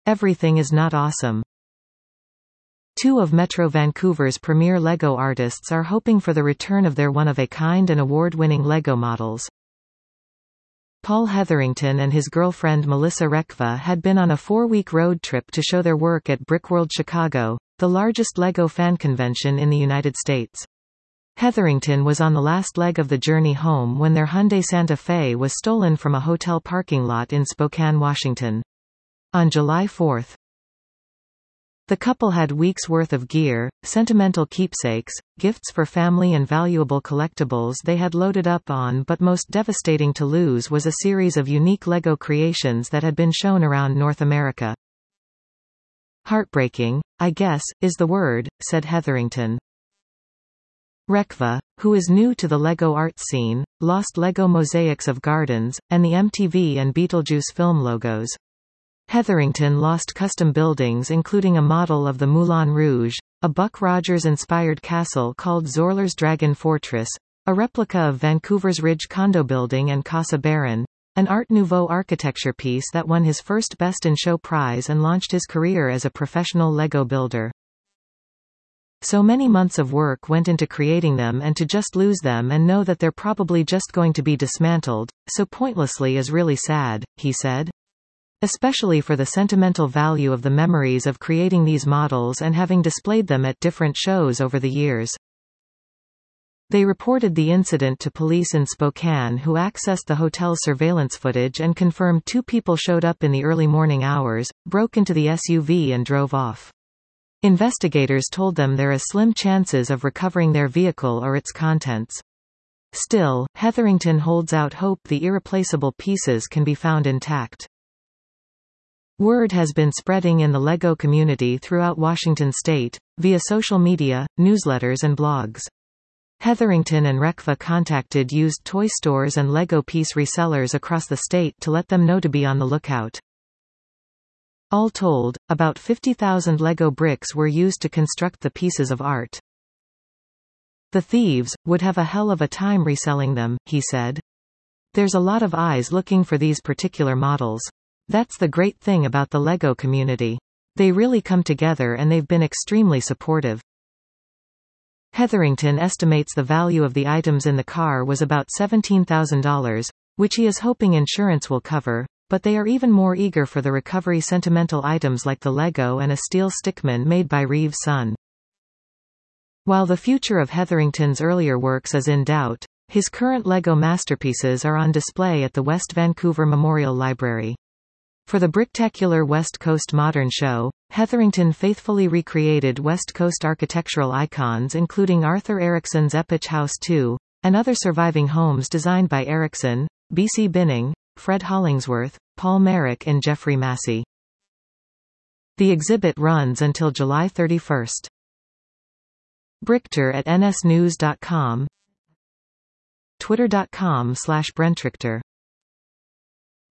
Everything is not awesome. Two of Metro Vancouver's premier LEGO artists are hoping for the return of their one-of-a-kind and award-winning LEGO models. Paul Hetherington and his girlfriend Melissa Rekva had been on a 4-week road trip to show their work at Brickworld Chicago, the largest LEGO fan convention in the United States. Hetherington was on the last leg of the journey home when their Hyundai Santa Fe was stolen from a hotel parking lot in Spokane, Washington. On July 4, the couple had weeks' worth of gear, sentimental keepsakes, gifts for family and valuable collectibles they had loaded up on, but most devastating to lose was a series of unique LEGO creations that had been shown around North America. Heartbreaking, I guess, is the word, said Hetherington. Rekva, who is new to the LEGO art scene, lost LEGO mosaics of gardens, and the MTV and Beetlejuice film logos. Hetherington lost custom buildings including a model of the Moulin Rouge, a Buck Rogers-inspired castle called Zorler's Dragon Fortress, a replica of Vancouver's Ridge condo building and Casa Baron, an Art Nouveau architecture piece that won his first Best in Show prize and launched his career as a professional LEGO builder. So many months of work went into creating them, and to just lose them and know that they're probably just going to be dismantled, so pointlessly, is really sad, he said. Especially for the sentimental value of the memories of creating these models and having displayed them at different shows over the years. They reported the incident to police in Spokane, who accessed the hotel's surveillance footage and confirmed 2 people showed up in the early morning hours, broke into the SUV and drove off. Investigators told them there are slim chances of recovering their vehicle or its contents. Still, Hetherington holds out hope the irreplaceable pieces can be found intact. Word has been spreading in the LEGO community throughout Washington state, via social media, newsletters and blogs. Hetherington and Rekva contacted used toy stores and LEGO piece resellers across the state to let them know to be on the lookout. All told, about 50,000 LEGO bricks were used to construct the pieces of art. The thieves would have a hell of a time reselling them, he said. There's a lot of eyes looking for these particular models. That's the great thing about the LEGO community. They really come together and they've been extremely supportive. Hetherington estimates the value of the items in the car was about $17,000, which he is hoping insurance will cover, but they are even more eager for the recovery sentimental items like the Lego and a steel stickman made by Reeves' son. While the future of Hetherington's earlier works is in doubt, his current LEGO masterpieces are on display at the West Vancouver Memorial Library. For the Bricktacular West Coast Modern Show, Hetherington faithfully recreated West Coast architectural icons including Arthur Erickson's Epich House 2, and other surviving homes designed by Erickson, B.C. Binning, Fred Hollingsworth, Paul Merrick and Jeffrey Massey. The exhibit runs until July 31. Brickter at nsnews.com, twitter.com/brentrichter